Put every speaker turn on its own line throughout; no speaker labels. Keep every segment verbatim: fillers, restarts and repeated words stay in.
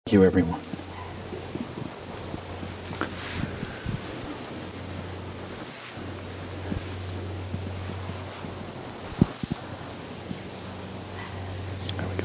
Thank you, everyone. There we go.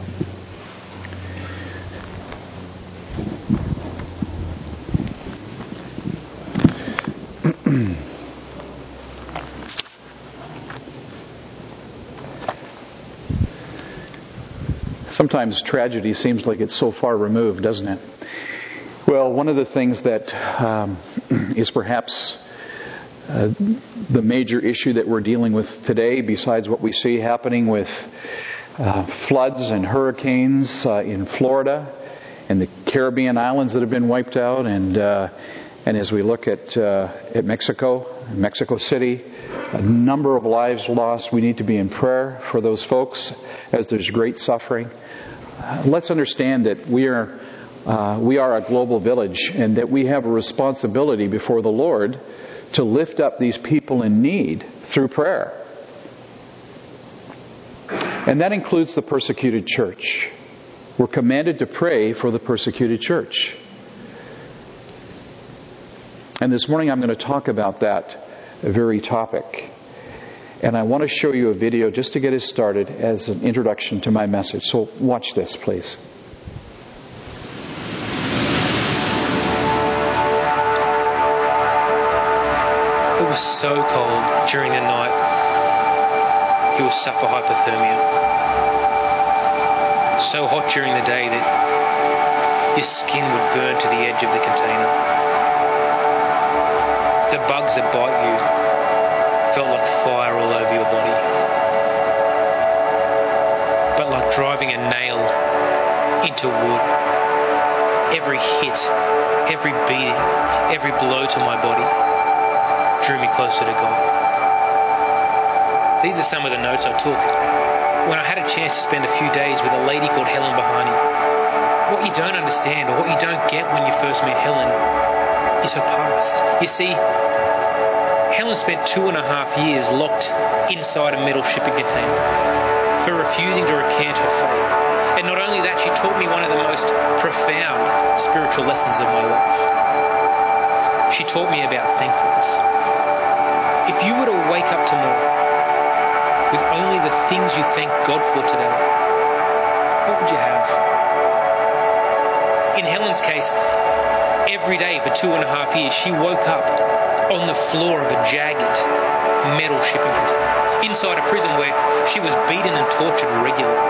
Sometimes tragedy seems like it's so far removed, doesn't it? Well, one of the things that um, is perhaps uh, the major issue that we're dealing with today, besides what we see happening with uh, floods and hurricanes uh, in Florida and the Caribbean islands that have been wiped out, and uh, and as we look at uh, at Mexico, Mexico City, a number of lives lost. We need to be in prayer for those folks as there's great suffering. Uh, let's understand that we are uh, we are a global village, and that we have a responsibility before the Lord to lift up these people in need through prayer. And that includes the persecuted church. We're commanded to pray for the persecuted church. And this morning I'm going to talk about that very topic. And I want to show you a video just to get us started as an introduction to my message. So watch this, please.
It was so cold during the night, you will suffer hypothermia. So hot during the day that your skin would burn to the edge of the container. The bugs that bite you felt like fire all over your body. But like driving a nail into wood, every hit, every beating, every blow to my body drew me closer to God. These are some of the notes I took when I had a chance to spend a few days with a lady called Helen Bahani. What you don't understand, or what you don't get when you first meet Helen, is her past. You see, Helen spent two and a half years locked inside a metal shipping container for refusing to recant her faith. And not only that, she taught me one of the most profound spiritual lessons of my life. She taught me about thankfulness. If you were to wake up tomorrow with only the things you thank God for today, what would you have? In Helen's case, every day for two and a half years, she woke up on the floor of a jagged metal shipping container inside a prison where she was beaten and tortured regularly.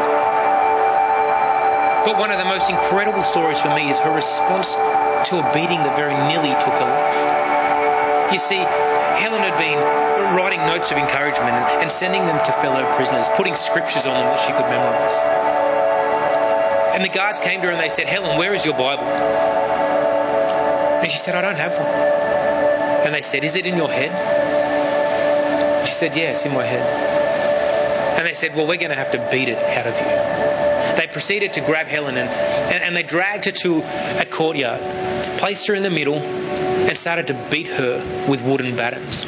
But one of the most incredible stories for me is her response to a beating that very nearly took her life. You see, Helen had been writing notes of encouragement and sending them to fellow prisoners, putting scriptures on them that she could memorize. And the guards came to her and they said, "Helen, where is your Bible?" And she said, "I don't have one." And they said, "Is it in your head?" She said, "Yeah, it's in my head." And they said, "Well, we're going to have to beat it out of you." They proceeded to grab Helen and, and, and they dragged her to a courtyard, placed her in the middle, and started to beat her with wooden batons.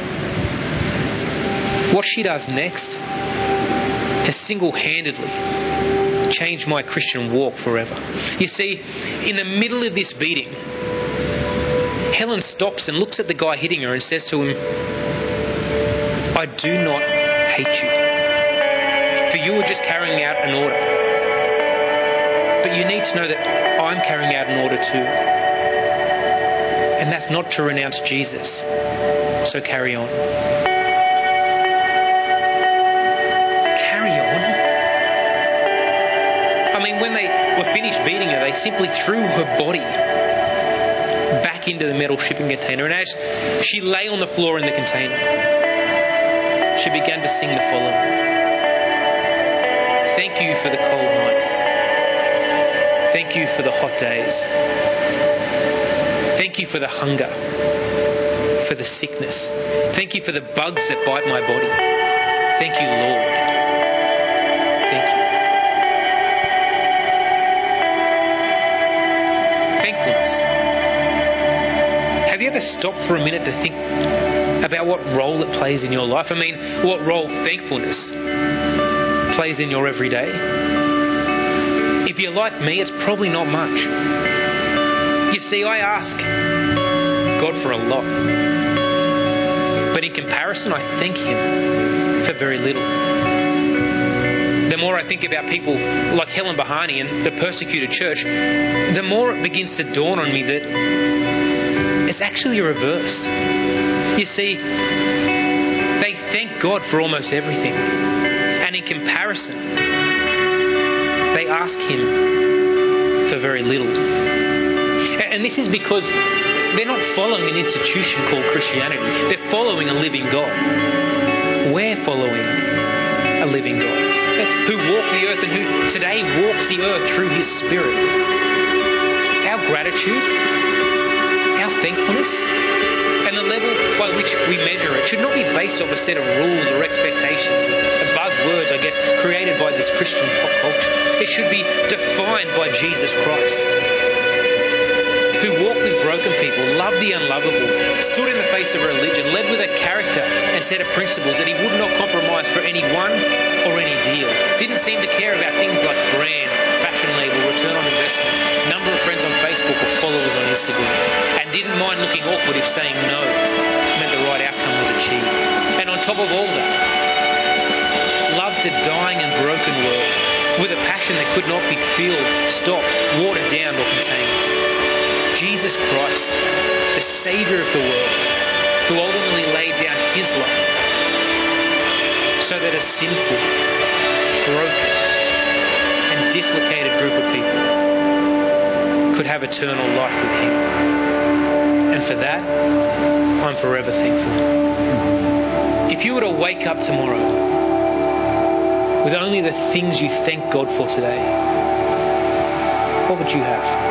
What she does next has single-handedly changed my Christian walk forever. You see, in the middle of this beating, Helen stops and looks at the guy hitting her and says to him, "I do not hate you, for you are just carrying out an order. But you need to know that I'm carrying out an order too. And that's not to renounce Jesus. So carry on." Carry on? I mean, when they were finished beating her, they simply threw her body back into the metal shipping container. And as she lay on the floor in the container, she began to sing the following: "Thank you for the cold nights. Thank you for the hot days. Thank you for the hunger, for the sickness. Thank you for the bugs that bite my body. Thank you, Lord. Thank you." Thankfulness. Have you ever stopped for a minute to think about what role it plays in your life? I mean, what role thankfulness plays in your everyday? If you're like me, it's probably not much. You see, I ask God for a lot. But in comparison, I thank Him for very little. The more I think about people like Helen Bahani and the persecuted church, the more it begins to dawn on me that it's actually reversed. You see, they thank God for almost everything. And in comparison, they ask Him for very little. And this is because they're not following an institution called Christianity. They're following a living God. We're following a living God who walked the earth and who today walks the earth through His Spirit. Our gratitude, our thankfulness, and the level by which we measure it should not be based off a set of rules or expectations and buzzwords, I guess, created by this Christian pop culture. It should be defined by Jesus Christ, who walked with broken people, loved the unlovable, stood in the face of religion, led with a character and set of principles that He would not compromise for anyone or any deal. Didn't seem to care about things like brand, fashion label, return on investment, number of friends on Facebook or followers on Instagram, and didn't mind looking awkward if saying no meant the right outcome was achieved. And on top of all that, loved a dying and broken world with a passion that could not be fueled, stopped, watered down or contained. Jesus Christ, the Saviour of the world, who ultimately laid down His life so that a sinful, broken and dislocated group of people could have eternal life with Him. And for that, I'm forever thankful. If you were to wake up tomorrow with only the things you thank God for today, what would you have?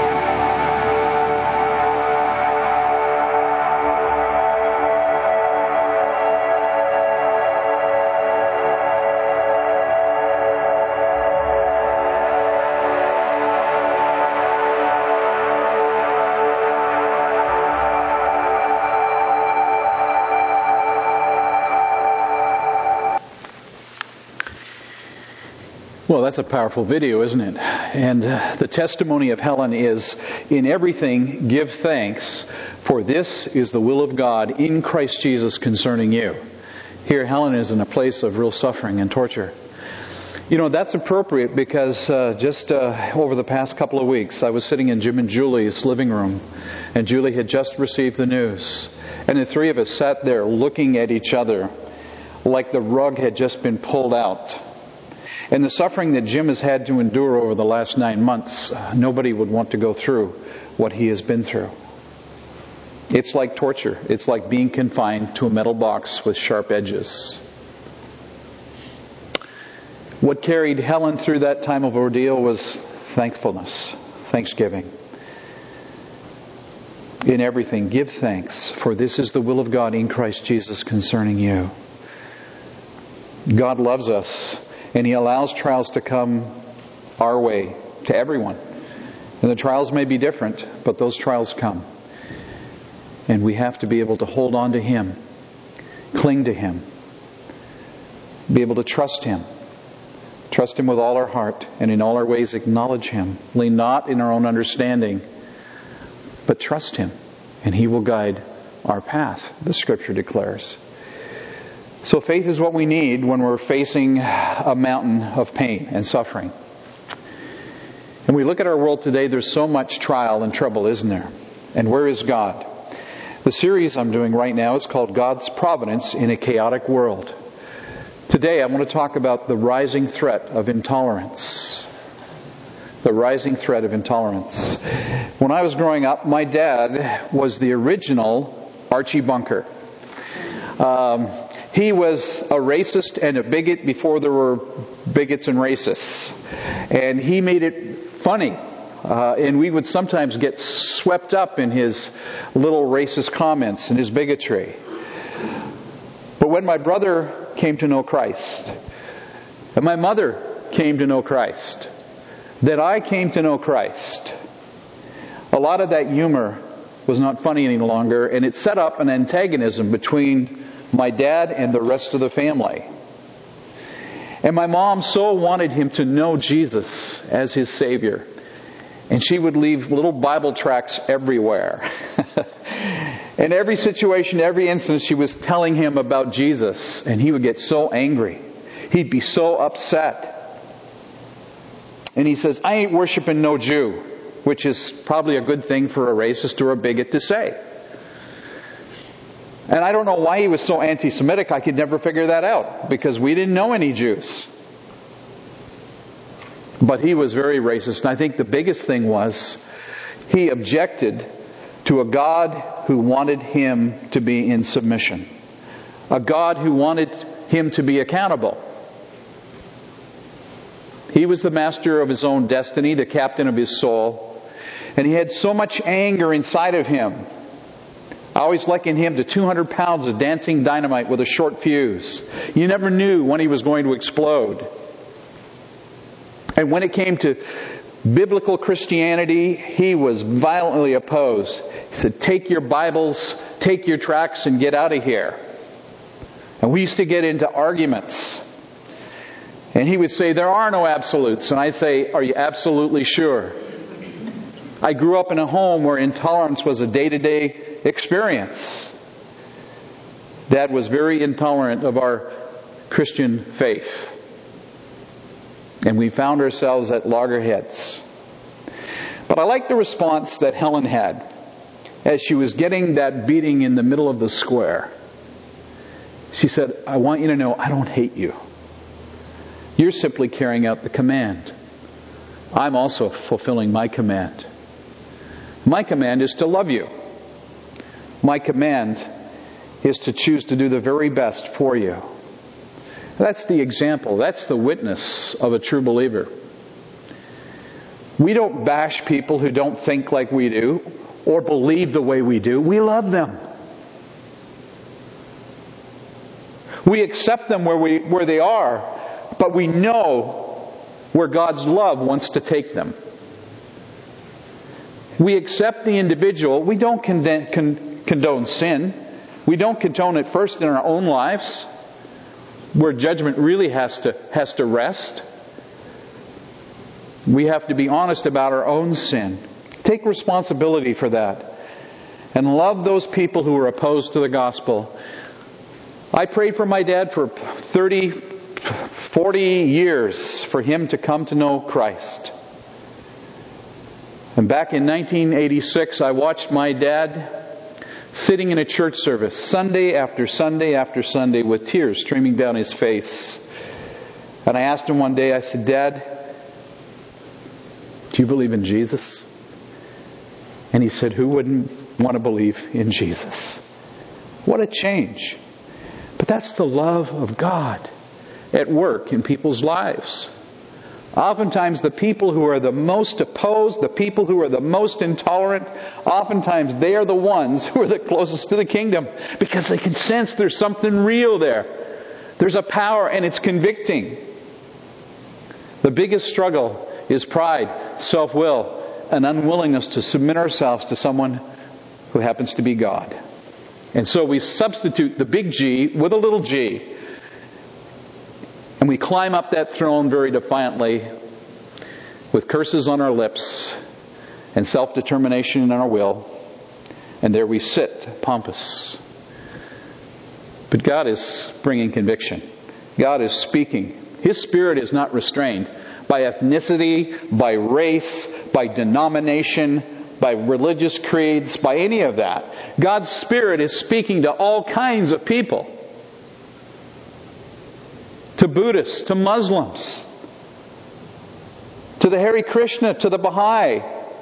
Well, that's a powerful video, isn't it? And uh, the testimony of Helen is, in everything give thanks, for this is the will of God in Christ Jesus concerning you. Here, Helen is in a place of real suffering and torture. You know, that's appropriate because uh, just uh, over the past couple of weeks, I was sitting in Jim and Julie's living room, and Julie had just received the news. And the three of us sat there looking at each other like the rug had just been pulled out. And the suffering that Jim has had to endure over the last nine months, nobody would want to go through what he has been through. It's like torture. It's like being confined to a metal box with sharp edges. What carried Helen through that time of ordeal was thankfulness, thanksgiving. In everything, give thanks, for this is the will of God in Christ Jesus concerning you. God loves us. And He allows trials to come our way, to everyone. And the trials may be different, but those trials come. And we have to be able to hold on to Him, cling to Him, be able to trust Him. Trust Him with all our heart, and in all our ways acknowledge Him. Lean not in our own understanding, but trust Him, and He will guide our path, the Scripture declares. So faith is what we need when we're facing a mountain of pain and suffering. And we look at our world today, there's so much trial and trouble, isn't there? And where is God? The series I'm doing right now is called God's Providence in a Chaotic World. Today I want to talk about the rising threat of intolerance. The rising threat of intolerance. When I was growing up, my dad was the original Archie Bunker. Um, He was a racist and a bigot before there were bigots and racists. And he made it funny. Uh, and we would sometimes get swept up in his little racist comments and his bigotry. But when my brother came to know Christ, and my mother came to know Christ, that I came to know Christ, a lot of that humor was not funny any longer, and it set up an antagonism between my dad and the rest of the family. And my mom so wanted him to know Jesus as his Savior. And she would leave little Bible tracts everywhere. In every situation, every instance, she was telling him about Jesus. And he would get so angry. He'd be so upset. And he says, I ain't worshiping no Jew. Which is probably a good thing for a racist or a bigot to say. And I don't know why he was so anti-Semitic. I could never figure that out. Because we didn't know any Jews. But he was very racist. And I think the biggest thing was he objected to a God who wanted him to be in submission. A God who wanted him to be accountable. He was the master of his own destiny, the captain of his soul. And he had so much anger inside of him. I always likened him to two hundred pounds of dancing dynamite with a short fuse. You never knew when he was going to explode. And when it came to biblical Christianity, he was violently opposed. He said, take your Bibles, take your tracts, and get out of here. And we used to get into arguments. And he would say, there are no absolutes. And I'd say, are you absolutely sure? I grew up in a home where intolerance was a day-to-day experience. Dad was very intolerant of our Christian faith. And we found ourselves at loggerheads. But I like the response that Helen had as she was getting that beating in the middle of the square. She said, I want you to know I don't hate you. You're simply carrying out the command. I'm also fulfilling my command. My command is to love you. My command is to choose to do the very best for you. That's the example. That's the witness of a true believer. We don't bash people who don't think like we do or believe the way we do. We love them. We accept them where we where they are, but we know where God's love wants to take them. We accept the individual. We don't condone, con, condone sin. We don't condone it first in our own lives, where judgment really has to has to rest. We have to be honest about our own sin. Take responsibility for that. And love those people who are opposed to the gospel. I prayed for my dad for thirty, forty years for him to come to know Christ. And back in nineteen eighty-six, I watched my dad sitting in a church service Sunday after Sunday after Sunday with tears streaming down his face. And I asked him one day, I said, Dad, do you believe in Jesus? And he said, who wouldn't want to believe in Jesus? What a change. But that's the love of God at work in people's lives. Oftentimes the people who are the most opposed, the people who are the most intolerant, oftentimes they are the ones who are the closest to the kingdom because they can sense there's something real there. There's a power and it's convicting. The biggest struggle is pride, self-will, and unwillingness to submit ourselves to someone who happens to be God. And so we substitute the big G with a little g. And we climb up that throne very defiantly with curses on our lips and self-determination in our will. And there we sit, pompous. But God is bringing conviction. God is speaking. His Spirit is not restrained by ethnicity, by race, by denomination, by religious creeds, by any of that. God's Spirit is speaking to all kinds of people. To Buddhists, to Muslims, to the Hare Krishna, to the Baha'i.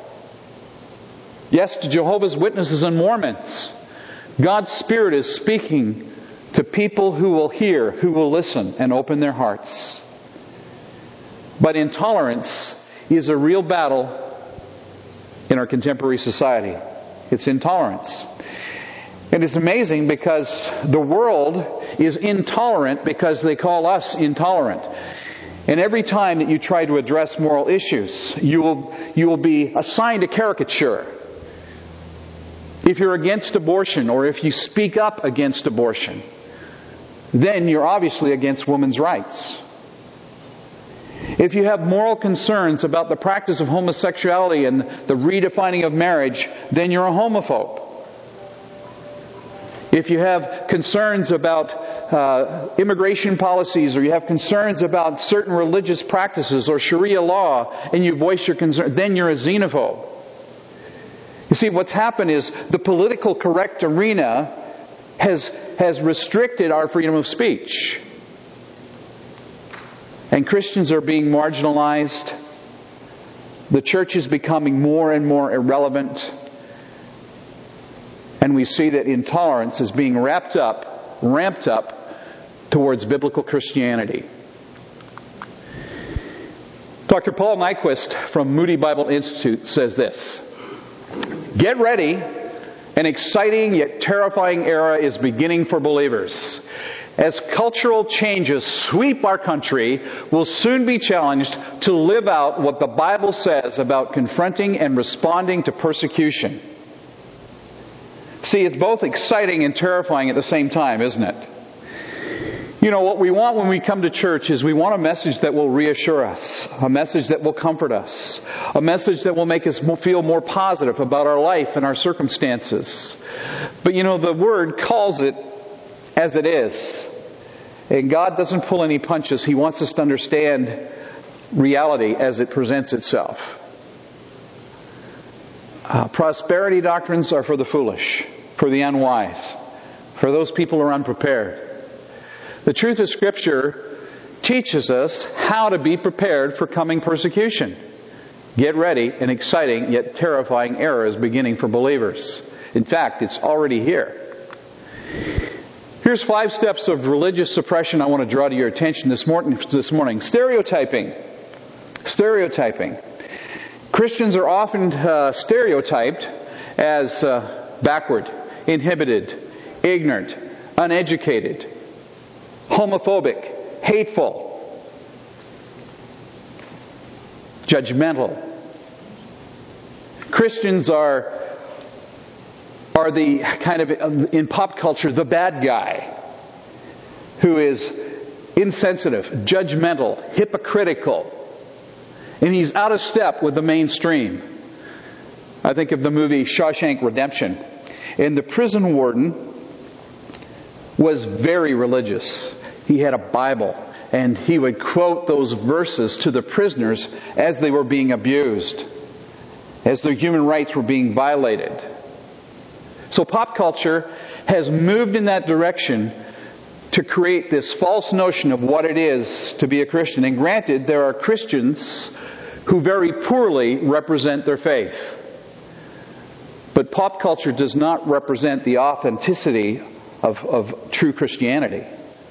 Yes, to Jehovah's Witnesses and Mormons. God's Spirit is speaking to people who will hear, who will listen and open their hearts. But intolerance is a real battle in our contemporary society. It's intolerance. And it's amazing because the world is intolerant because they call us intolerant. And every time that you try to address moral issues, you will, you will be assigned a caricature. If you're against abortion or if you speak up against abortion, then you're obviously against women's rights. If you have moral concerns about the practice of homosexuality and the redefining of marriage, then you're a homophobe. If you have concerns about uh, immigration policies, or you have concerns about certain religious practices or Sharia law, and you voice your concern, then you're a xenophobe. You see, what's happened is the political correct arena has, has restricted our freedom of speech. And Christians are being marginalized. The church is becoming more and more irrelevant. And we see that intolerance is being wrapped up, ramped up towards biblical Christianity. Doctor Paul Nyquist from Moody Bible Institute says this: "Get ready, an exciting yet terrifying era is beginning for believers. As cultural changes sweep our country, we'll soon be challenged to live out what the Bible says about confronting and responding to persecution." See, it's both exciting and terrifying at the same time, isn't it? You know, what we want when we come to church is we want a message that will reassure us, a message that will comfort us, a message that will make us feel more positive about our life and our circumstances. But you know, the Word calls it as it is. And God doesn't pull any punches. He wants us to understand reality as it presents itself. Uh, prosperity doctrines are for the foolish, for the unwise, for those people who are unprepared. The truth of Scripture teaches us how to be prepared for coming persecution. Get ready, an exciting yet terrifying era is beginning for believers. In fact, it's already here. Here's five steps of religious suppression I want to draw to your attention this morning. This morning. Stereotyping. Stereotyping. Christians are often uh, stereotyped as uh, backward, inhibited, ignorant, uneducated, homophobic, hateful, judgmental. Christians are are the kind of, in pop culture, the bad guy who is insensitive, judgmental, hypocritical, and he's out of step with the mainstream. I think of the movie Shawshank Redemption. And the prison warden was very religious. He had a Bible, and he would quote those verses to the prisoners as they were being abused, as their human rights were being violated. So pop culture has moved in that direction to create this false notion of what it is to be a Christian. And granted, there are Christians who very poorly represent their faith. But pop culture does not represent the authenticity of, of true Christianity.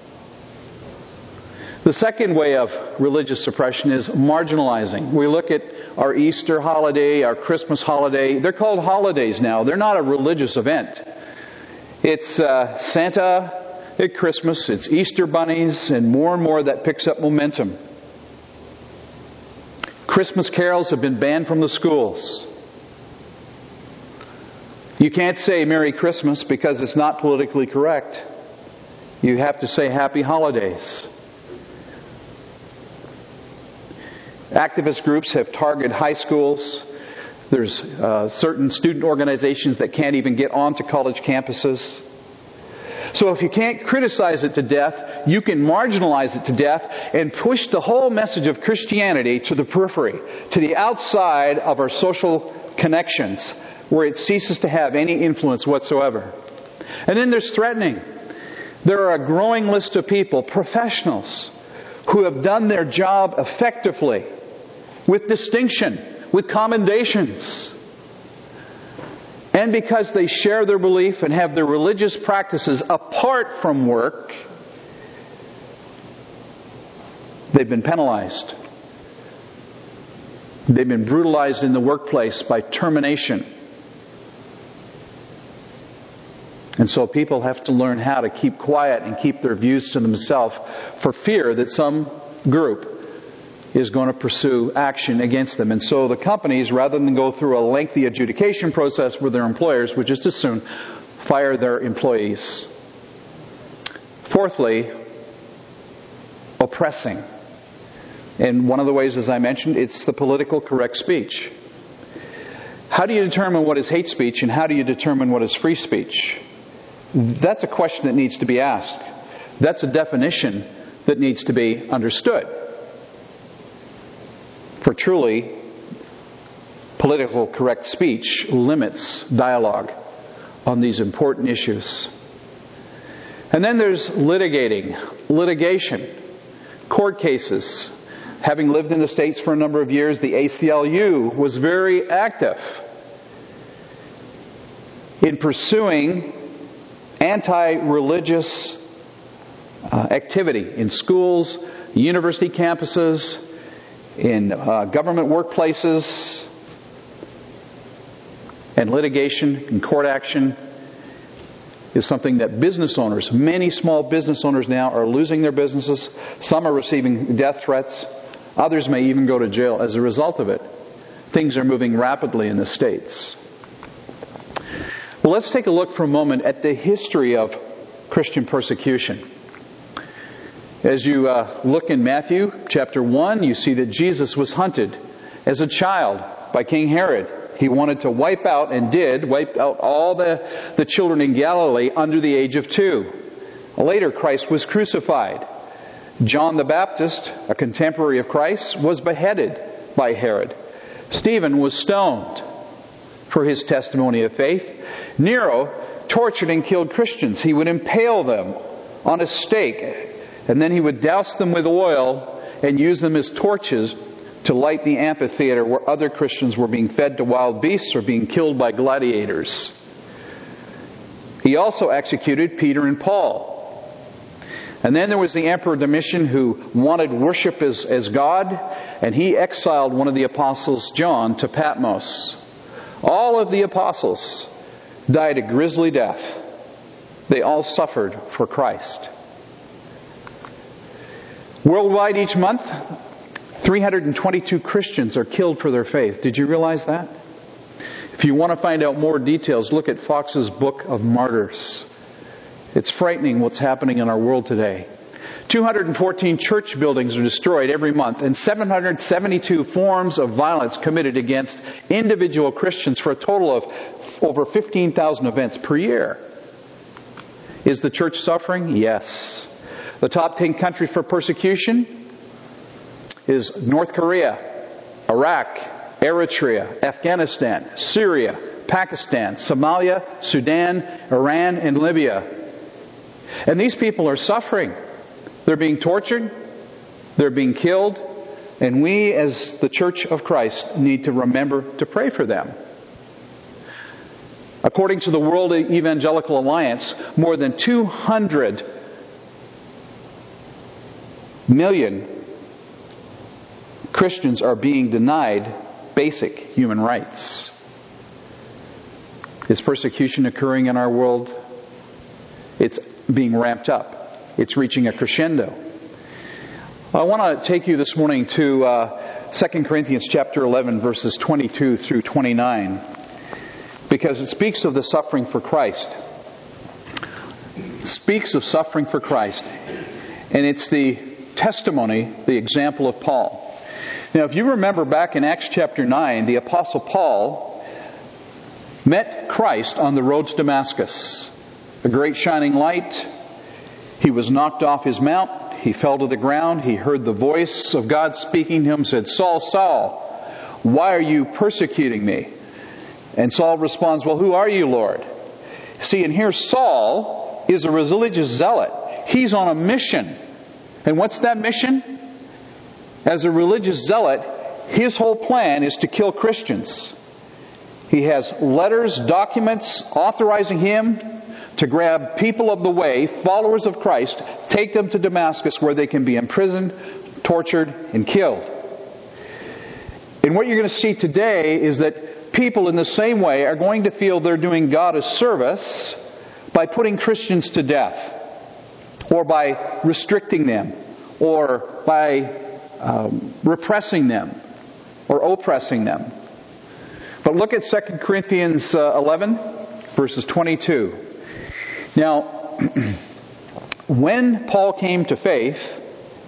The second way of religious suppression is marginalizing. We look at our Easter holiday, our Christmas holiday. They're called holidays now. They're not a religious event. It's uh, Santa at Christmas, it's Easter bunnies, and more and more that picks up momentum. Christmas carols have been banned from the schools. You can't say Merry Christmas because it's not politically correct. You have to say Happy Holidays. Activist groups have targeted high schools. There's uh, certain student organizations that can't even get onto college campuses. So if you can't criticize it to death, you can marginalize it to death and push the whole message of Christianity to the periphery, to the outside of our social connections, where it ceases to have any influence whatsoever. And then there's threatening. There are a growing list of people, professionals, who have done their job effectively, with distinction, with commendations. And because they share their belief and have their religious practices apart from work, they've been penalized. They've been brutalized in the workplace by termination. And so people have to learn how to keep quiet and keep their views to themselves for fear that some group is going to pursue action against them. And so the companies, rather than go through a lengthy adjudication process with their employers, would just as soon fire their employees. Fourthly, oppressing. And one of the ways, as I mentioned, it's the political correct speech. How do you determine what is hate speech and how do you determine what is free speech? That's a question that needs to be asked. That's a definition that needs to be understood. For truly, political correct speech limits dialogue on these important issues. And then there's litigating, litigation, court cases. Having lived in the States for a number of years, the A C L U was very active in pursuing anti-religious uh, activity in schools, university campuses, in uh, government workplaces, and litigation and court action is something that business owners, many small business owners now are losing their businesses. Some are receiving death threats. Others may even go to jail as a result of it. Things are moving rapidly in the States. Well, let's take a look for a moment at the history of Christian persecution. As you uh, look in Matthew chapter one, you see that Jesus was hunted as a child by King Herod. He wanted to wipe out, and did, wipe out all the, the children in Galilee under the age of two. Later, Christ was crucified. John the Baptist, a contemporary of Christ, was beheaded by Herod. Stephen was stoned for his testimony of faith. Nero tortured and killed Christians. He would impale them on a stake, and then he would douse them with oil and use them as torches to light the amphitheater where other Christians were being fed to wild beasts or being killed by gladiators. He also executed Peter and Paul. And then there was the Emperor Domitian, who wanted worship as, as God, and he exiled one of the apostles, John, to Patmos. All of the apostles died a grisly death. They all suffered for Christ. Worldwide each month, three hundred twenty-two Christians are killed for their faith. Did you realize that? If you want to find out more details, look at Fox's Book of Martyrs. It's frightening what's happening in our world today. two hundred fourteen church buildings are destroyed every month, and seven hundred seventy-two forms of violence committed against individual Christians, for a total of over fifteen thousand events per year. Is the church suffering? Yes. The top ten countries for persecution is North Korea, Iraq, Eritrea, Afghanistan, Syria, Pakistan, Somalia, Sudan, Iran, and Libya. And these people are suffering. They're being tortured. They're being killed. And we, as the Church of Christ, need to remember to pray for them. According to the World Evangelical Alliance, more than two hundred million Christians are being denied basic human rights. Is persecution occurring in our world? It's being ramped up. It's reaching a crescendo. I want to take you this morning to uh, Second Corinthians chapter eleven, verses twenty-two through twenty-nine, because it speaks of the suffering for Christ. It speaks of suffering for Christ. And it's the testimony, the example of Paul. Now, if you remember back in Acts chapter nine, the Apostle Paul met Christ on the road to Damascus. A great shining light. He was knocked off his mount. He fell to the ground. He heard the voice of God speaking to him, said, "Saul, Saul, why are you persecuting me?" And Saul responds, "Well, who are you, Lord?" See, and here Saul is a religious zealot. He's on a mission. And what's that mission? As a religious zealot, his whole plan is to kill Christians. He has letters, documents authorizing him to grab people of the way, followers of Christ, take them to Damascus where they can be imprisoned, tortured, and killed. And what you're going to see today is that people in the same way are going to feel they're doing God a service by putting Christians to death, or by restricting them, or by um, repressing them, or oppressing them. But look at Second Corinthians eleven, verses twenty-two. Now, when Paul came to faith,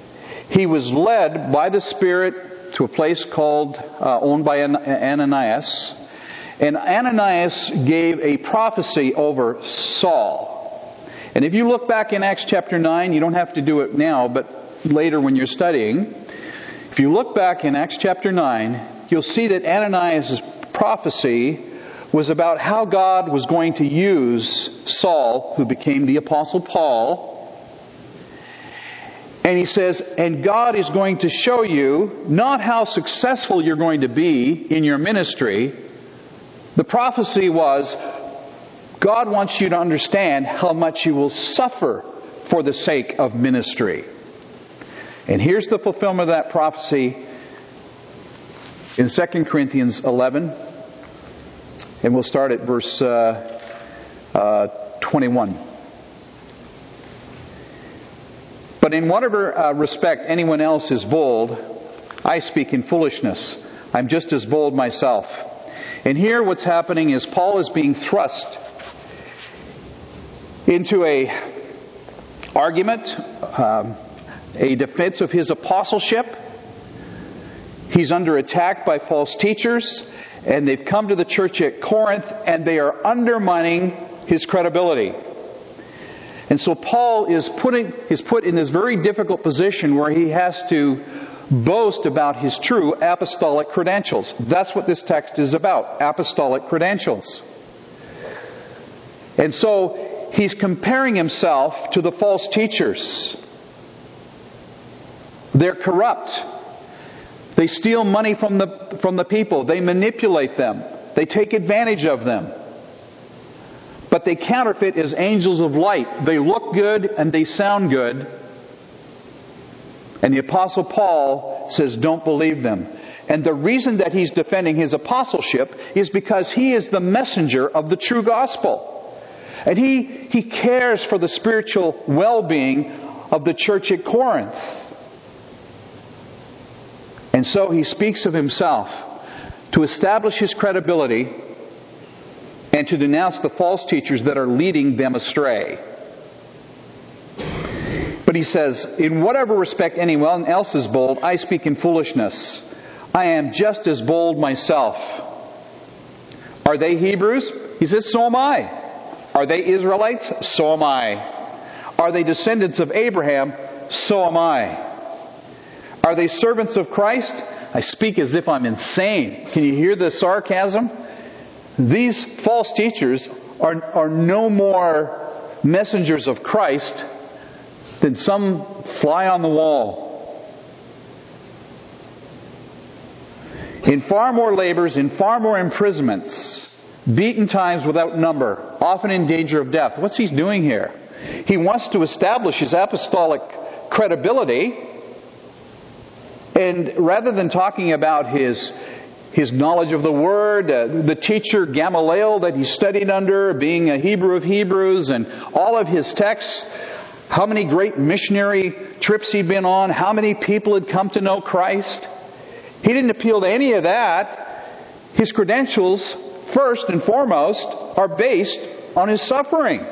he was led by the Spirit to a place called, uh, owned by Ananias. And Ananias gave a prophecy over Saul. And if you look back in Acts chapter nine, you don't have to do it now, but later when you're studying, if you look back in Acts chapter nine, you'll see that Ananias' prophecy was about how God was going to use Saul, who became the Apostle Paul. And he says, and God is going to show you not how successful you're going to be in your ministry. The prophecy was, God wants you to understand how much you will suffer for the sake of ministry. And here's the fulfillment of that prophecy in Second Corinthians eleven. And we'll start at verse uh, uh, twenty-one. But in whatever uh, respect anyone else is bold, I speak in foolishness. I'm just as bold myself. And here what's happening is Paul is being thrust into a argument, um, a defense of his apostleship. He's under attack by false teachers, and they've come to the church at Corinth, and they are undermining his credibility. And so Paul is putting is put in this very difficult position where he has to boast about his true apostolic credentials. That's what this text is about, apostolic credentials. And so he's comparing himself to the false teachers. They're corrupt. They steal money from the from the people. They manipulate them. They take advantage of them. But they counterfeit as angels of light. They look good and they sound good. And the Apostle Paul says, don't believe them. And the reason that he's defending his apostleship is because he is the messenger of the true gospel. And he, he cares for the spiritual well-being of the church at Corinth. And so he speaks of himself to establish his credibility and to denounce the false teachers that are leading them astray. But he says, in whatever respect anyone else is bold, I speak in foolishness. I am just as bold myself. Are they Hebrews? He says, so am I. Are they Israelites? So am I. Are they descendants of Abraham? So am I. Are they servants of Christ? I speak as if I'm insane. Can you hear the sarcasm? These false teachers are, are no more messengers of Christ than some fly on the wall. In far more labors, in far more imprisonments, beaten times without number, often in danger of death. What's he doing here? He wants to establish his apostolic credibility. And rather than talking about his his knowledge of the Word, uh, the teacher Gamaliel that he studied under, being a Hebrew of Hebrews, and all of his texts, how many great missionary trips he'd been on, how many people had come to know Christ. He didn't appeal to any of that. His credentials, first and foremost, are based on his suffering.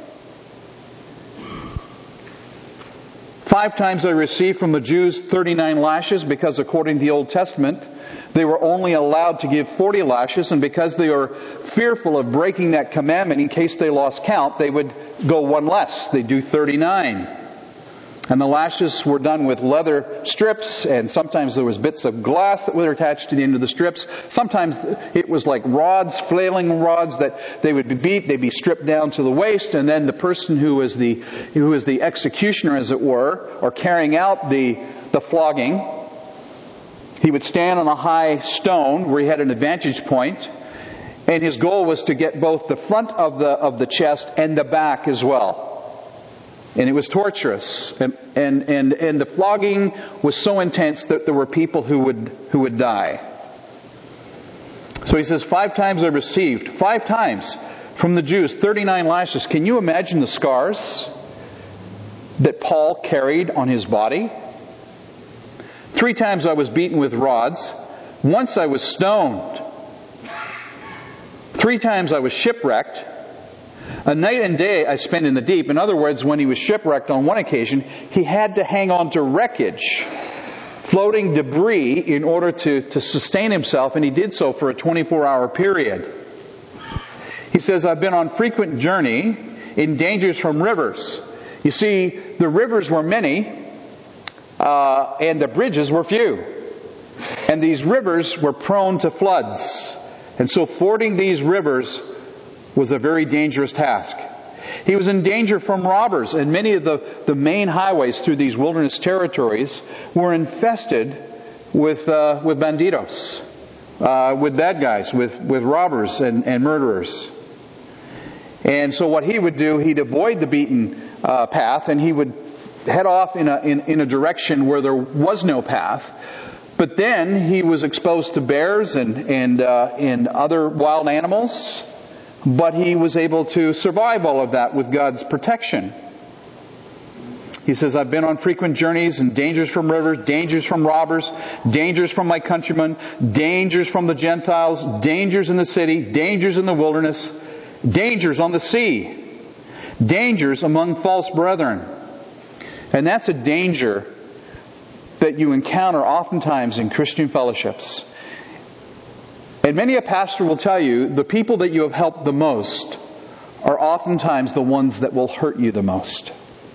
Five times I received from the Jews thirty-nine lashes because according to the Old Testament, they were only allowed to give forty lashes, and because they were fearful of breaking that commandment in case they lost count, they would go one less. They'd do thirty-nine. And the lashes were done with leather strips, and sometimes there was bits of glass that were attached to the end of the strips. Sometimes it was like rods, flailing rods that they would be beat. They'd be stripped down to the waist, and then the person who was the who was the executioner, as it were, or carrying out the the flogging, he would stand on a high stone where he had an advantage point, and his goal was to get both the front of the of the chest and the back as well. And it was torturous, and, and and and the flogging was so intense that there were people who would who would die. So he says, five times I received, five times from the Jews, thirty-nine lashes. Can you imagine the scars that Paul carried on his body? Three times I was beaten with rods. Once I was stoned. Three times I was shipwrecked. A night and day I spent in the deep. In other words, when he was shipwrecked on one occasion, he had to hang on to wreckage, floating debris in order to, to sustain himself, and he did so for a twenty-four hour period. He says, I've been on frequent journey in dangers from rivers. You see, the rivers were many, uh, and the bridges were few. And these rivers were prone to floods. And so fording these rivers was a very dangerous task. He was in danger from robbers, and many of the, the main highways through these wilderness territories were infested with uh, with banditos, uh, with bad guys, with, with robbers and, and murderers. And so what he would do, he'd avoid the beaten uh, path, and he would head off in a, in, in a direction where there was no path. But then he was exposed to bears and, and, uh, and other wild animals. But he was able to survive all of that with God's protection. He says, I've been on frequent journeys and dangers from rivers, dangers from robbers, dangers from my countrymen, dangers from the Gentiles, dangers in the city, dangers in the wilderness, dangers on the sea, dangers among false brethren. And that's a danger that you encounter oftentimes in Christian fellowships. And many a pastor will tell you, the people that you have helped the most are oftentimes the ones that will hurt you the most.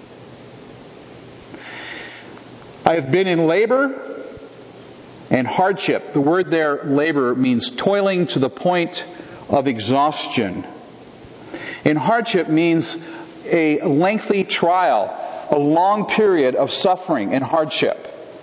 I have been in labor and hardship. The word there, labor, means toiling to the point of exhaustion. And hardship means a lengthy trial, a long period of suffering and hardship.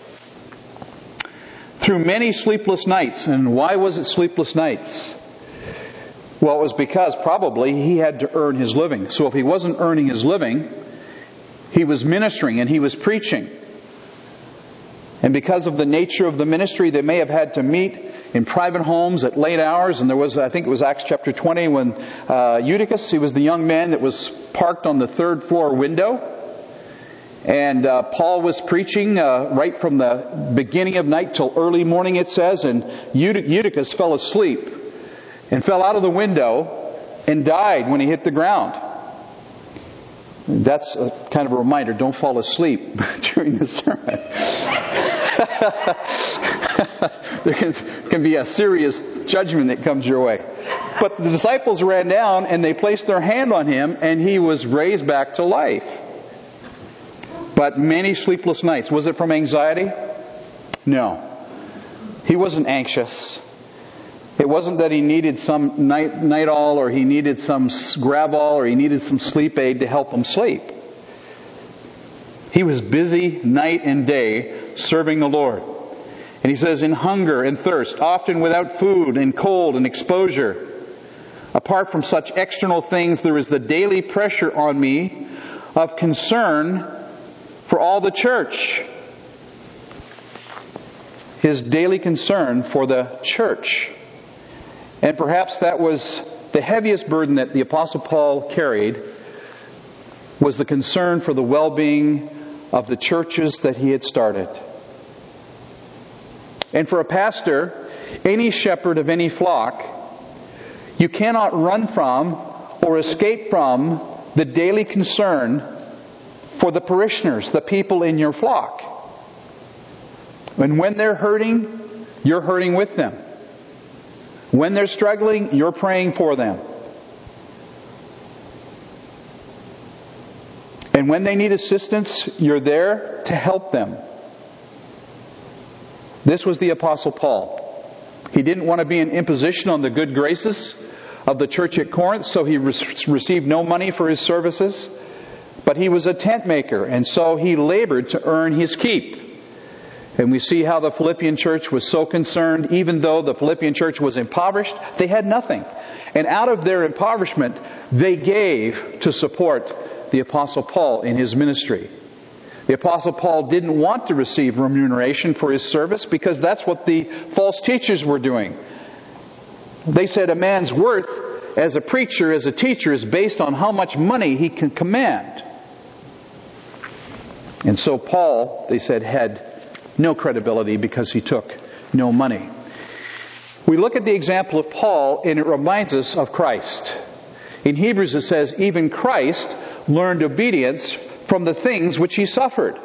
Through many sleepless nights. And why was it sleepless nights? Well, it was because probably he had to earn his living. So if he wasn't earning his living, he was ministering and he was preaching. And because of the nature of the ministry, they may have had to meet in private homes at late hours. And there was, I think it was Acts chapter twenty, when uh, Eutychus, he was the young man that was parked on the third floor window. And uh, Paul was preaching uh, right from the beginning of night till early morning, it says. And Eutychus fell asleep and fell out of the window and died when he hit the ground. That's a kind of a reminder. Don't fall asleep during the sermon. There can, can be a serious judgment that comes your way. But the disciples ran down and they placed their hand on him and he was raised back to life. But many sleepless nights. Was it from anxiety? No. He wasn't anxious. It wasn't that he needed some night, night-all or he needed some Gravol or he needed some sleep aid to help him sleep. He was busy night and day serving the Lord. And he says, in hunger and thirst, often without food and cold and exposure. Apart from such external things, there is the daily pressure on me of concern for all the church. His daily concern for the church. And perhaps that was the heaviest burden that the Apostle Paul carried, was the concern for the well-being of the churches that he had started. And for a pastor, any shepherd of any flock, you cannot run from or escape from the daily concern for the parishioners, the people in your flock. And when they're hurting, you're hurting with them. When they're struggling, you're praying for them. And when they need assistance, you're there to help them. This was the Apostle Paul. He didn't want to be an imposition on the good graces of the church at Corinth, so he re- received no money for his services. But he was a tent maker, and so he labored to earn his keep. And we see how the Philippian church was so concerned. Even though the Philippian church was impoverished, they had nothing. And out of their impoverishment, they gave to support the Apostle Paul in his ministry. The Apostle Paul didn't want to receive remuneration for his service because that's what the false teachers were doing. They said a man's worth as a preacher, as a teacher, is based on how much money he can command. And so Paul, they said, had no credibility because he took no money. We look at the example of Paul and it reminds us of Christ. In Hebrews it says, even Christ learned obedience from the things which He suffered.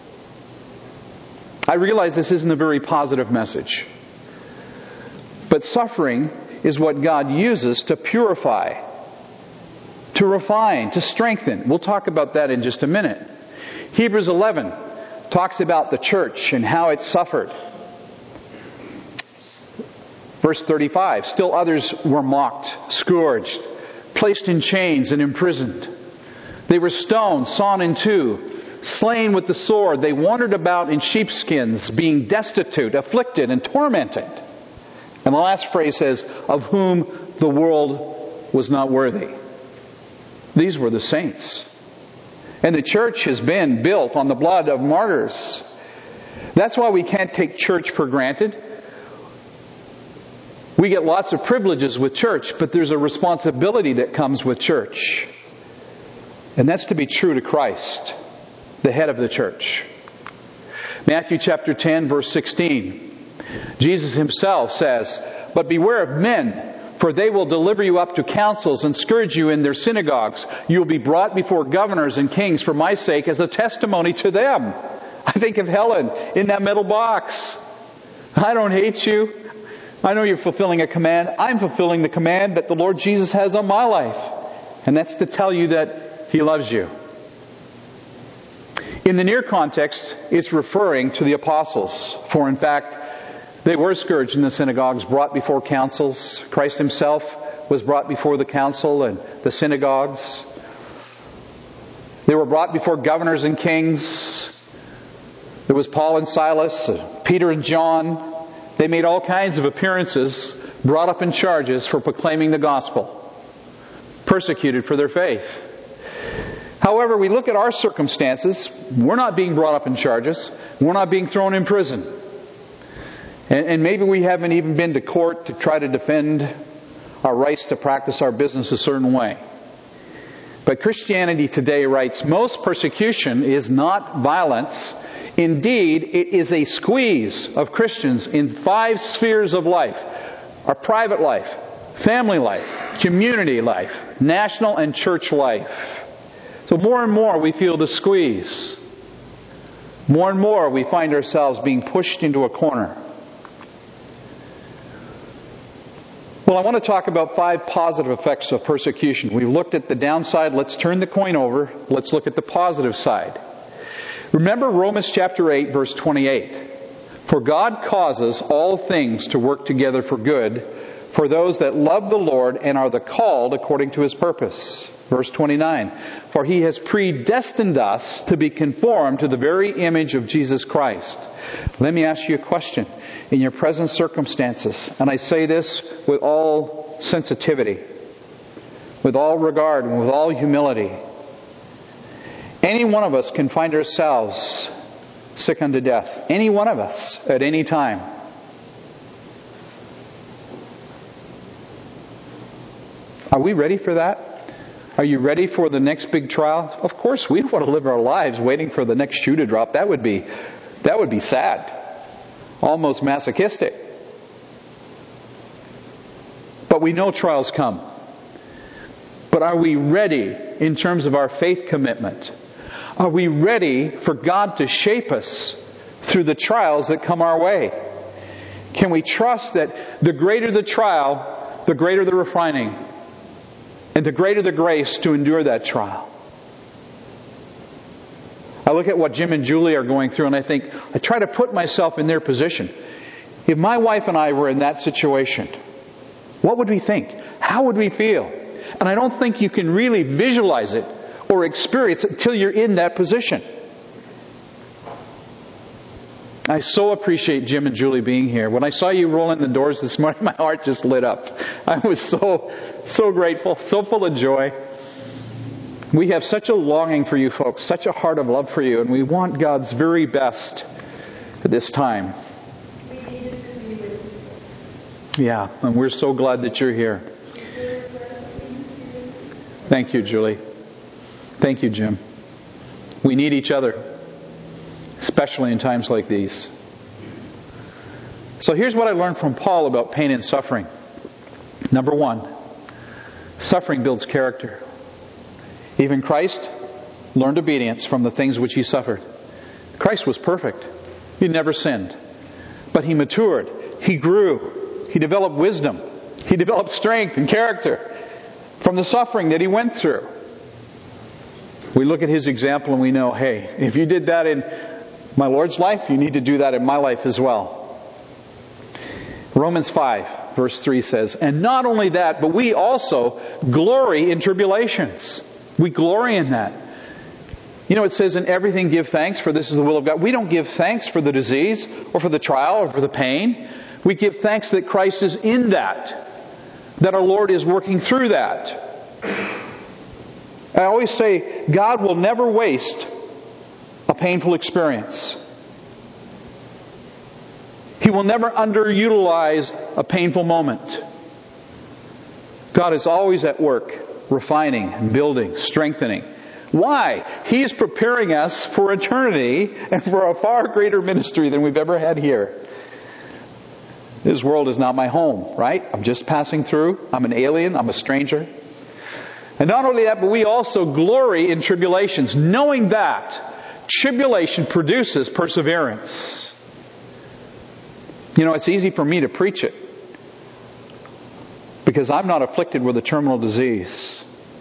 I realize this isn't a very positive message. But suffering is what God uses to purify, to refine, to strengthen. We'll talk about that in just a minute. Hebrews eleven talks about the church and how it suffered. Verse thirty-five, still others were mocked, scourged, placed in chains and imprisoned. They were stoned, sawn in two, slain with the sword. They wandered about in sheepskins, being destitute, afflicted, and tormented. And the last phrase says, of whom the world was not worthy. These were the saints. And the church has been built on the blood of martyrs. That's why we can't take church for granted. We get lots of privileges with church, but there's a responsibility that comes with church. And that's to be true to Christ, the head of the church. Matthew chapter ten, verse sixteen. Jesus Himself says, but beware of men, for they will deliver you up to councils and scourge you in their synagogues. You will be brought before governors and kings for my sake as a testimony to them. I think of Helen in that middle box. I don't hate you. I know you're fulfilling a command. I'm fulfilling the command that the Lord Jesus has on my life. And that's to tell you that He loves you. In the near context, it's referring to the apostles. For in fact, they were scourged in the synagogues, brought before councils. Christ Himself was brought before the council and the synagogues. They were brought before governors and kings. There was Paul and Silas, Peter and John. They made all kinds of appearances, brought up in charges for proclaiming the gospel, persecuted for their faith. However, we look at our circumstances. We're not being brought up in charges. We're not being thrown in prison. And, and maybe we haven't even been to court to try to defend our rights to practice our business a certain way. But Christianity Today writes, most persecution is not violence. Indeed, it is a squeeze of Christians in five spheres of life. Our private life, family life, community life, national and church life. So more and more we feel the squeeze. More and more we find ourselves being pushed into a corner. Well, I want to talk about five positive effects of persecution. We've looked at the downside. Let's turn the coin over. Let's look at the positive side. Remember Romans chapter eight, verse twenty-eight. For God causes all things to work together for good for those that love the Lord and are the called according to His purpose. Verse twenty-nine. For He has predestined us to be conformed to the very image of Jesus Christ. Let me ask you a question. In your present circumstances, and I say this with all sensitivity, with all regard, and with all humility, any one of us can find ourselves sick unto death. Any one of us at any time. Are we ready for that? Are you ready for the next big trial? Of course, we don't want to live our lives waiting for the next shoe to drop. That would be, that would be sad. Almost masochistic. But we know trials come. But are we ready in terms of our faith commitment? Are we ready for God to shape us through the trials that come our way? Can we trust that the greater the trial, the greater the refining, and the greater the grace to endure that trial? I look at what Jim and Julie are going through and I think, I try to put myself in their position. If my wife and I were in that situation, what would we think? How would we feel? And I don't think you can really visualize it or experience it until you're in that position. I so appreciate Jim and Julie being here. When I saw you roll in the doors this morning, my heart just lit up. I was so, so grateful, so full of joy. We have such a longing for you folks, such a heart of love for you, and we want God's very best at this time.
We needed to be with you.
Yeah, and we're so glad that you're here. Thank you, Julie. Thank you, Jim. We need each other, especially in times like these. So here's what I learned from Paul about pain and suffering. Number one, Suffering builds character. Even Christ learned obedience from the things which He suffered. Christ was perfect. He never sinned. But He matured. He grew. He developed wisdom. He developed strength and character from the suffering that He went through. We look at His example and we know, hey, if you did that in my Lord's life, you need to do that in my life as well. Romans five, verse three says, and not only that, but we also glory in tribulations. We glory in that. You know, it says in everything give thanks, for this is the will of God. We don't give thanks for the disease or for the trial or for the pain. We give thanks that Christ is in that. That our Lord is working through that. I always say, God will never waste a painful experience. He will never underutilize a painful moment. God is always at work, refining, building, strengthening. Why? He's preparing us for eternity and for a far greater ministry than we've ever had here. This world is not my home, right? I'm just passing through. I'm an alien. I'm a stranger. And not only that, but we also glory in tribulations, knowing that tribulation produces perseverance. You know, it's easy for me to preach it because I'm not afflicted with a terminal disease.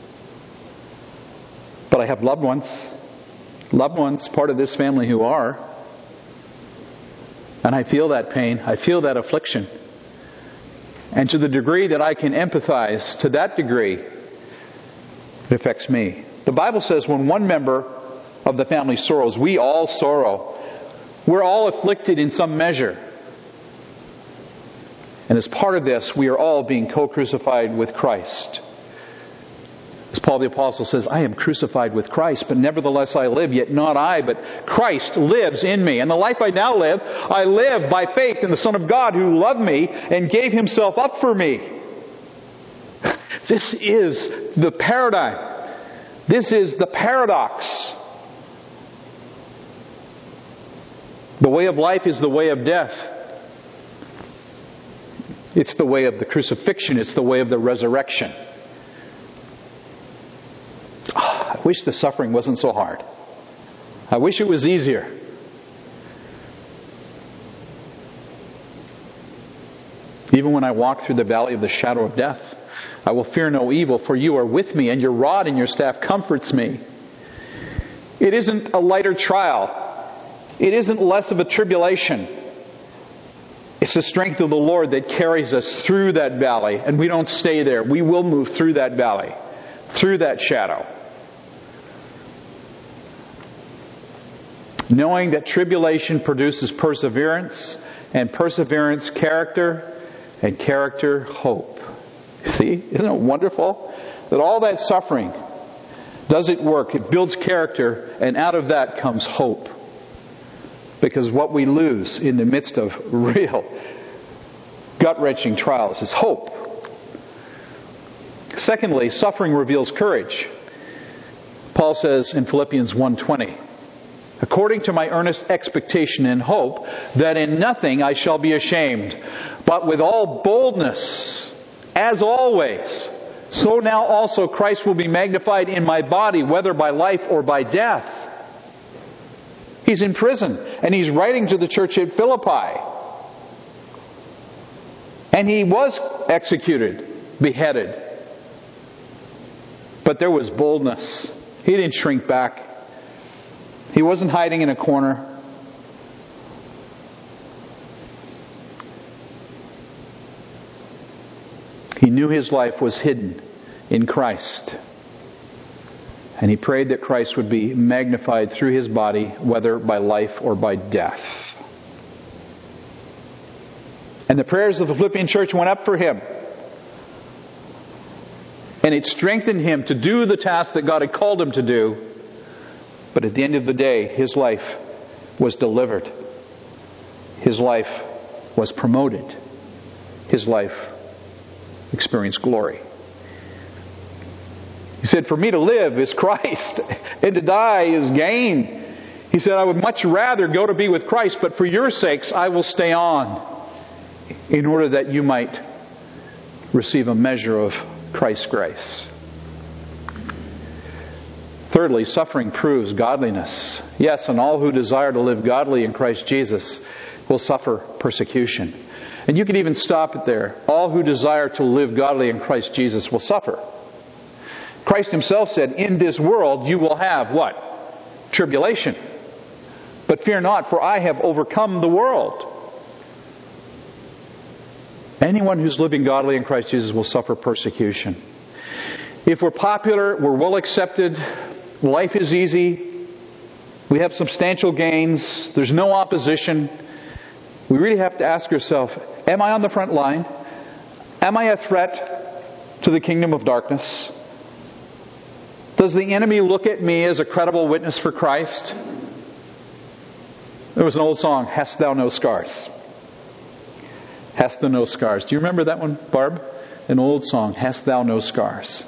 But I have loved ones, loved ones, part of this family who are. And I feel that pain. I feel that affliction. And to the degree that I can empathize, to that degree, it affects me. The Bible says when one member of the family sorrows, we all sorrow. We're all afflicted in some measure. And as part of this, we are all being co-crucified with Christ. As Paul the Apostle says, I am crucified with Christ, but nevertheless I live, yet not I, but Christ lives in me. And the life I now live, I live by faith in the Son of God who loved me and gave Himself up for me. This is the paradigm. This is the paradox. The way of life is the way of death. It's the way of the crucifixion. It's the way of the resurrection. Oh, I wish the suffering wasn't so hard. I wish it was easier. Even when I walk through the valley of the shadow of death, I will fear no evil, for you are with me, and your rod and your staff comforts me. It isn't a lighter trial. It isn't less of a tribulation. It's the strength of the Lord that carries us through that valley, and we don't stay there. We will move through that valley, through that shadow. Knowing that tribulation produces perseverance, and perseverance character, and character hope. See, isn't it wonderful that all that suffering does it work? It builds character, and out of that comes hope. Because what we lose in the midst of real gut-wrenching trials is hope. Secondly, suffering reveals courage. Paul says in Philippians one twenty, according to my earnest expectation and hope, that in nothing I shall be ashamed, but with all boldness, as always, so now also Christ will be magnified in my body, whether by life or by death. He's in prison, and he's writing to the church at Philippi. And he was executed, beheaded. But there was boldness. He didn't shrink back. He wasn't hiding in a corner. He knew his life was hidden in Christ. And he prayed that Christ would be magnified through his body, whether by life or by death. And the prayers of the Philippian church went up for him. And it strengthened him to do the task that God had called him to do. But at the end of the day, his life was delivered. His life was promoted. His life experienced glory. He said, for me to live is Christ, and to die is gain. He said, I would much rather go to be with Christ, but for your sakes I will stay on, in order that you might receive a measure of Christ's grace. Thirdly, suffering proves godliness. Yes, and all who desire to live godly in Christ Jesus will suffer persecution. And you can even stop it there. All who desire to live godly in Christ Jesus will suffer. Christ Himself said, in this world you will have what? Tribulation. But fear not, for I have overcome the world. Anyone who's living godly in Christ Jesus will suffer persecution. If we're popular, we're well accepted, life is easy, we have substantial gains, there's no opposition, we really have to ask ourselves, am I on the front line? Am I a threat to the kingdom of darkness? Does the enemy look at me as a credible witness for Christ? There was an old song, Hast Thou No Scars? Hast Thou No Scars? Do you remember that one, Barb? An old song, Hast Thou No Scars?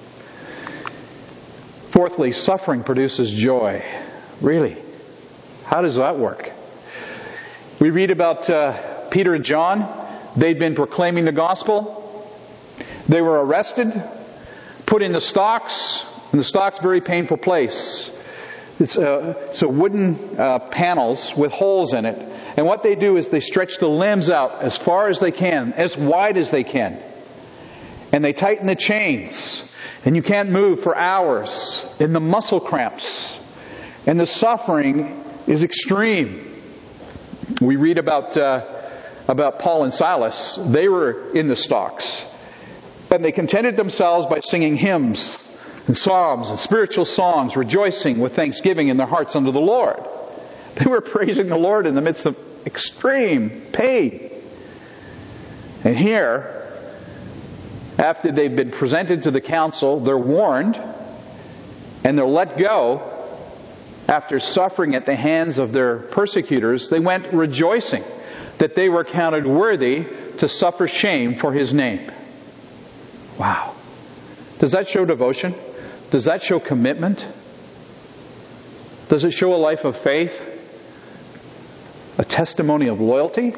Fourthly, suffering produces joy. Really? How does that work? We read about uh, Peter and John. They'd been proclaiming the gospel. They were arrested, put in the stocks, and the stocks, very painful place. It's, uh, it's a wooden uh, panels with holes in it. And what they do is they stretch the limbs out as far as they can, as wide as they can. And they tighten the chains. And you can't move for hours. And the muscle cramps. And the suffering is extreme. We read about uh, about Paul and Silas. They were in the stocks. And they contented themselves by singing hymns and psalms and spiritual songs, rejoicing with thanksgiving in their hearts unto the Lord. They were praising the Lord in the midst of extreme pain. And here, after they've been presented to the council, they're warned and they're let go. After suffering at the hands of their persecutors, they went rejoicing that they were counted worthy to suffer shame for His name. Wow. Does that show devotion? Does that show commitment? Does it show a life of faith? A testimony of loyalty?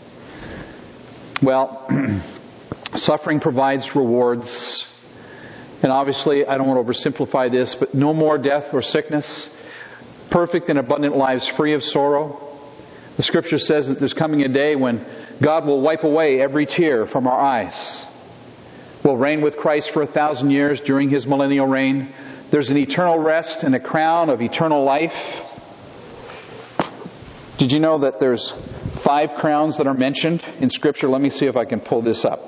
Well, suffering provides rewards. And obviously, I don't want to oversimplify this, but no more death or sickness. Perfect and abundant lives free of sorrow. The Scripture says that there's coming a day when God will wipe away every tear from our eyes. We'll reign with Christ for a thousand years during His millennial reign. There's an eternal rest and a crown of eternal life. Did you know that there's five crowns that are mentioned in Scripture? Let me see if I can pull this up.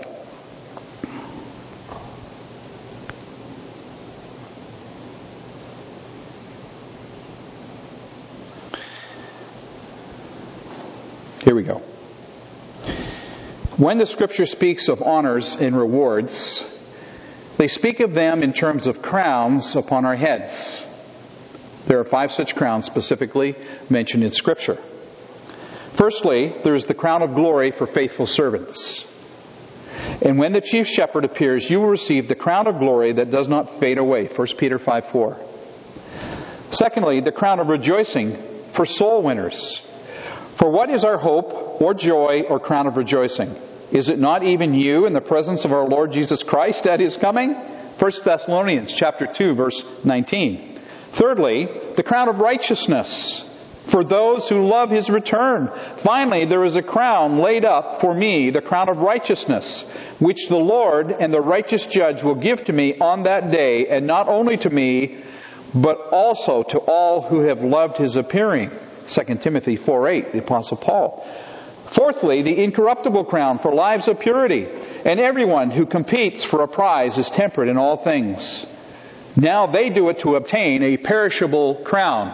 Here we go. When the Scripture speaks of honors and rewards, they speak of them in terms of crowns upon our heads. There are five such crowns specifically mentioned in Scripture. Firstly, there is the crown of glory for faithful servants. And when the chief shepherd appears, you will receive the crown of glory that does not fade away. First Peter five four. Secondly, the crown of rejoicing for soul winners. For what is our hope or joy or crown of rejoicing? Is it not even you in the presence of our Lord Jesus Christ at His coming? First Thessalonians chapter two, verse nineteen. Thirdly, the crown of righteousness for those who love His return. Finally, there is a crown laid up for me, the crown of righteousness, which the Lord and the righteous judge will give to me on that day, and not only to me, but also to all who have loved His appearing. Second Timothy four eight, the Apostle Paul. Fourthly, the incorruptible crown for lives of purity. And everyone who competes for a prize is temperate in all things. Now they do it to obtain a perishable crown.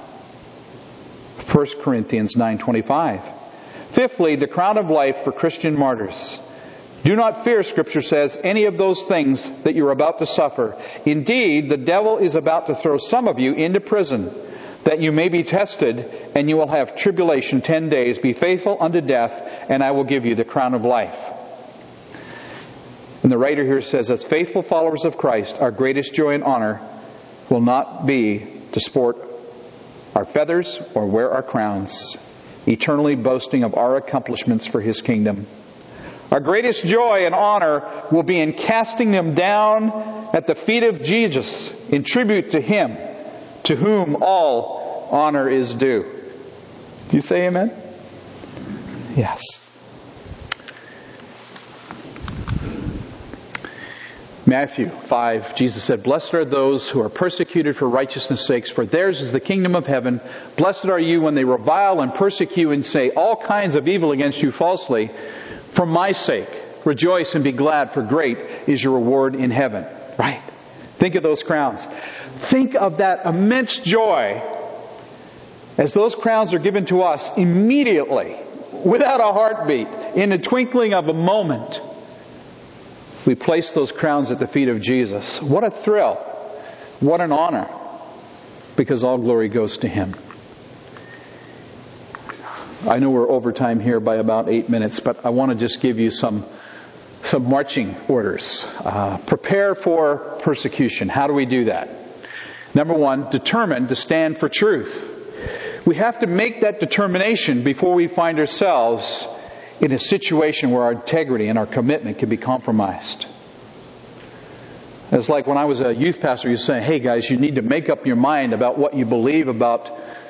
First Corinthians nine twenty-five. Fifthly, the crown of life for Christian martyrs. Do not fear, Scripture says, any of those things that you're about to suffer. Indeed, the devil is about to throw some of you into prison, that you may be tested, and you will have tribulation ten days. Be faithful unto death, and I will give you the crown of life. And the writer here says, as faithful followers of Christ, our greatest joy and honor will not be to sport our feathers or wear our crowns, eternally boasting of our accomplishments for His kingdom. Our greatest joy and honor will be in casting them down at the feet of Jesus in tribute to Him, to whom all honor is due. Do you say amen? Yes. Matthew five, Jesus said, "Blessed are those who are persecuted for righteousness' sakes, for theirs is the kingdom of heaven. Blessed are you when they revile and persecute and say all kinds of evil against you falsely. For my sake, rejoice and be glad, for great is your reward in heaven." Right? Think of those crowns. Think of that immense joy as those crowns are given to us immediately, without a heartbeat, in the twinkling of a moment. We place those crowns at the feet of Jesus. What a thrill. What an honor. Because all glory goes to Him. I know we're over time here by about eight minutes, but I want to just give you some some marching orders. Uh, prepare for persecution. How do we do that? Number one, determine to stand for truth. We have to make that determination before we find ourselves in a situation where our integrity and our commitment can be compromised. It's like when I was a youth pastor, you say, "Hey guys, you need to make up your mind about what you believe about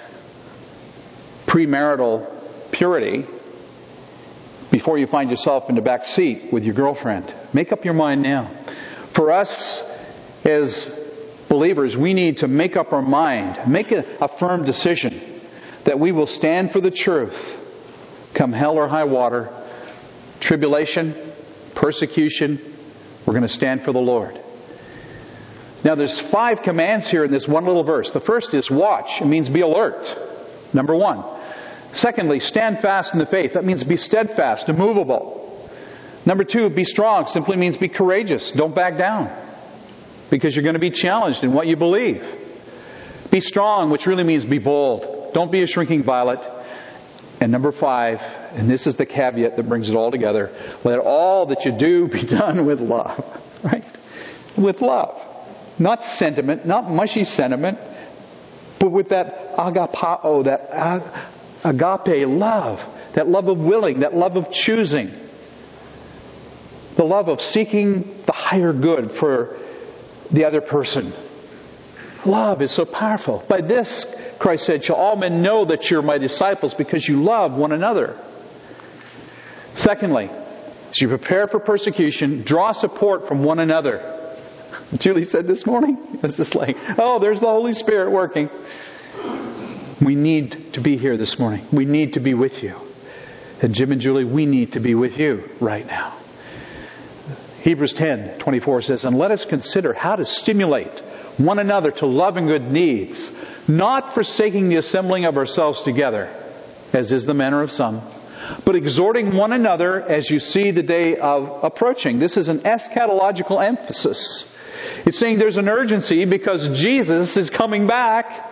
premarital purity before you find yourself in the back seat with your girlfriend. Make up your mind now." For us as believers, we need to make up our mind, make a, a firm decision that we will stand for the truth, come hell or high water, tribulation, persecution. We're going to stand for the Lord. Now there's five commands here in this one little verse. The first is watch. It means be alert. Number one. Secondly, stand fast in the faith. That means be steadfast, immovable. Number two, be strong. Simply means be courageous. Don't back down. Because you're going to be challenged in what you believe. Be strong, which really means be bold. Don't be a shrinking violet. And number five, and this is the caveat that brings it all together, let all that you do be done with love. Right? With love. Not sentiment, not mushy sentiment, but with that agapao, that agape love, that love of willing, that love of choosing, the love of seeking the higher good for the other person. Love is so powerful. By this, Christ said, shall all men know that you're my disciples because you love one another. Secondly, as you prepare for persecution, draw support from one another. Julie said this morning, it was just like, oh, there's the Holy Spirit working. We need to be here this morning. We need to be with you. And Jim and Julie, we need to be with you right now. Hebrews ten twenty-four says, and let us consider how to stimulate one another to love and good deeds, not forsaking the assembling of ourselves together, as is the manner of some, but exhorting one another as you see the day of approaching. This is an eschatological emphasis. It's saying there's an urgency because Jesus is coming back.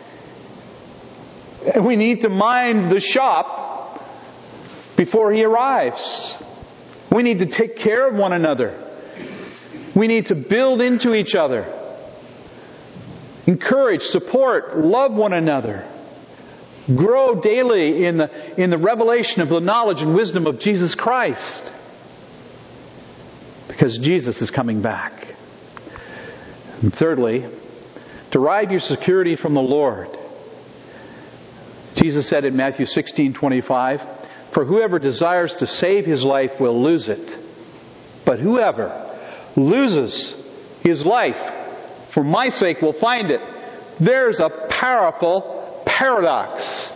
And we need to mind the shop before He arrives. We need to take care of one another. We need to build into each other. Encourage, support, love one another. Grow daily in the, in the revelation of the knowledge and wisdom of Jesus Christ. Because Jesus is coming back. And thirdly, derive your security from the Lord. Jesus said in Matthew sixteen twenty-five, for whoever desires to save his life will lose it. But whoever loses his life for my sake will find it. There's a powerful paradox.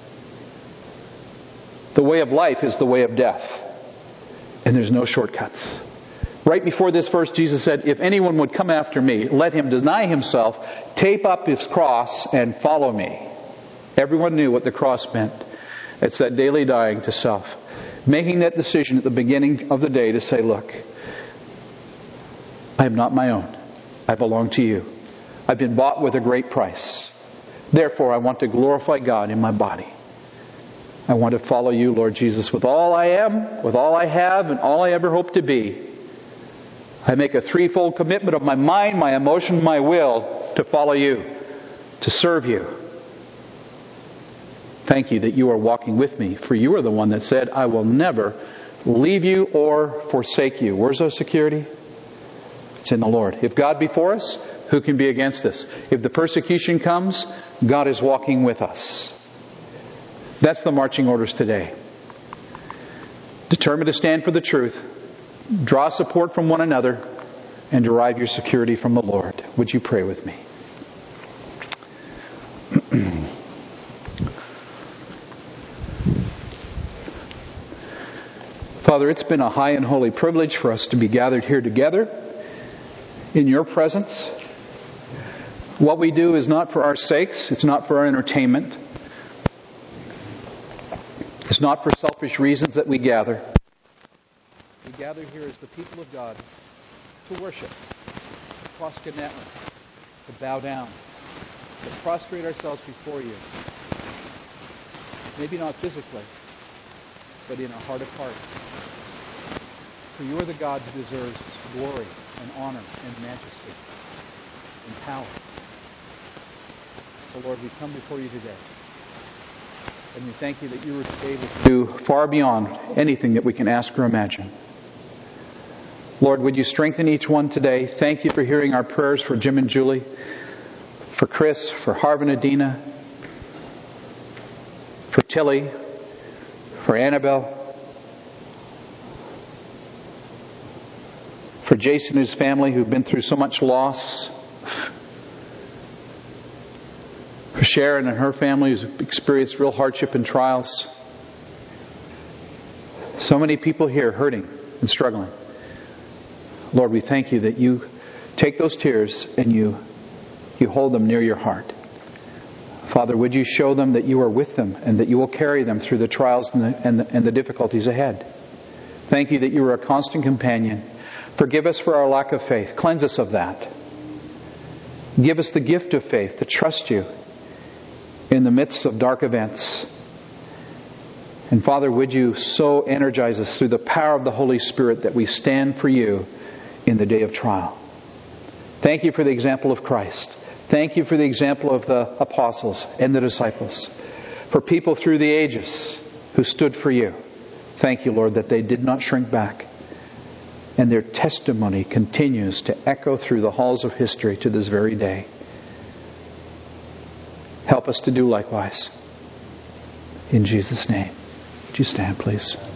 The way of life is the way of death. And there's no shortcuts. Right before this verse, Jesus said, if anyone would come after me, let him deny himself, take up his cross, and follow me. Everyone knew what the cross meant. It's that daily dying to self. Making that decision at the beginning of the day to say, look, I am not my own. I belong to you. I've been bought with a great price. Therefore, I want to glorify God in my body. I want to follow you, Lord Jesus, with all I am, with all I have, and all I ever hope to be. I make a threefold commitment of my mind, my emotion, my will to follow you, to serve you. Thank you that you are walking with me, for you are the one that said, I will never leave you or forsake you. Where's our security? It's in the Lord. If God be for us, who can be against us? If the persecution comes, God is walking with us. That's the marching orders today. Determined to stand for the truth, draw support from one another, and derive your security from the Lord. Would you pray with me? Father, it's been a high and holy privilege for us to be gathered here together in your presence. What we do is not for our sakes. It's not for our entertainment. It's not for selfish reasons that we gather. We gather here as the people of God to worship, to prostrate, to bow down, to prostrate ourselves before you. Maybe not physically, but in our heart of hearts. For you are the God who deserves glory and honor and majesty and power. So Lord, we come before you today. And we thank you that you were able to do far beyond anything that we can ask or imagine. Lord, would you strengthen each one today? Thank you for hearing our prayers for Jim and Julie, for Chris, for Harv and Adina, for Tilly, for Annabelle, for Jason and his family who've been through so much loss, for Sharon and her family who's experienced real hardship and trials. So many people here hurting and struggling. Lord, we thank you that you take those tears and you you hold them near your heart. Father, would you show them that you are with them and that you will carry them through the trials and the, and the, and the difficulties ahead. Thank you that you are a constant companion. Forgive us for our lack of faith. Cleanse us of that. Give us the gift of faith to trust you in the midst of dark events. And Father, would you so energize us through the power of the Holy Spirit that we stand for you in the day of trial. Thank you for the example of Christ. Thank you for the example of the apostles and the disciples. For people through the ages who stood for you. Thank you, Lord, that they did not shrink back. And their testimony continues to echo through the halls of history to this very day. Help us to do likewise. In Jesus' name. Would you stand, please?